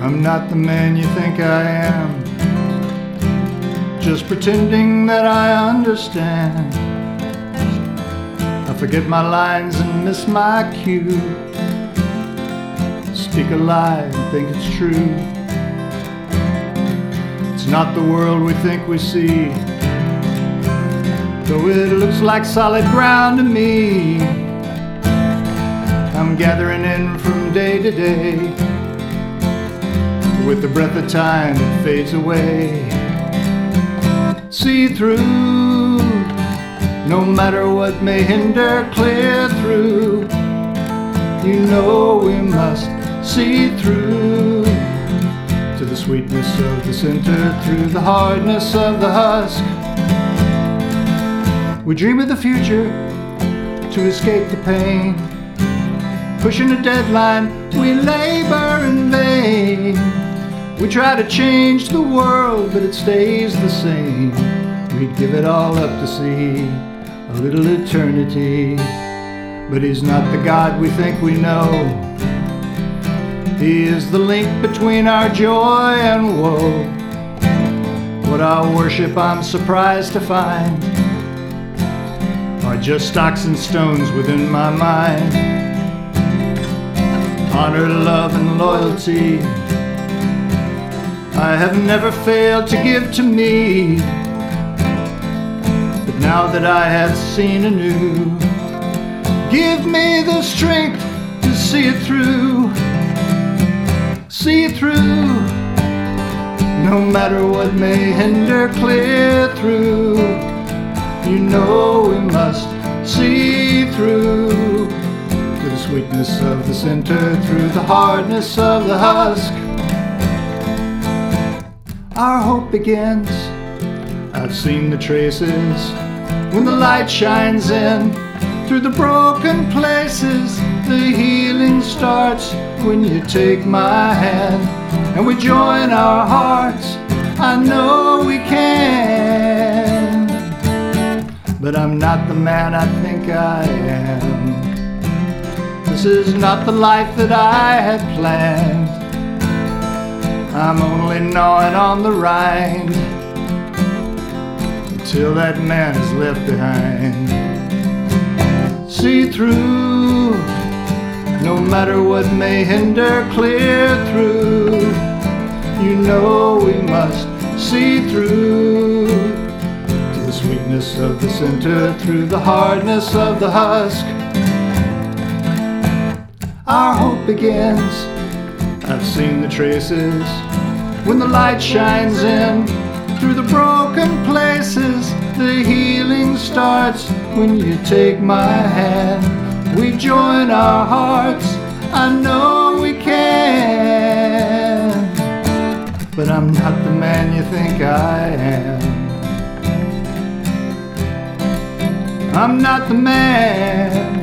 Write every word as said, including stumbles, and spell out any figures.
I'm not the man you think I am, just pretending that I understand. I forget my lines and miss my cue, speak a lie and think it's true. It's not the world we think we see, though it looks like solid ground to me. I'm gathering in from day to day, with the breath of time it fades away. See through, no matter what may hinder, clear through. You know we must see through, to the sweetness of the center, through the hardness of the husk. We dream of the future to escape the pain, pushing a deadline, we labor in vain. We try to change the world, but it stays the same. We'd give it all up to see a little eternity. But he's not the God we think we know. He is the link between our joy and woe. What I worship, I'm surprised to find, are just stocks and stones within my mind. Honor, love, and loyalty I have never failed to give to me, but now that I have seen anew, give me the strength to see it through, see it through, no matter what may hinder, clear through. You know we must see through, to the sweetness of the center, through the hardness of the husk. Our hope begins, I've seen the traces, when the light shines in through the broken places. The healing starts when you take my hand, and we join our hearts, I know we can. But I'm not the man I think I am. This is not the life that I had planned. I'm only gnawing on the rind until that man is left behind. See through, no matter what may hinder, clear through. You know we must see through, to the sweetness of the center, through the hardness of the husk. Our hope begins, I've seen the traces, when the light shines in through the broken places. The healing starts when you take my hand. We join our hearts, I know we can. But I'm not the man you think I am. I'm not the man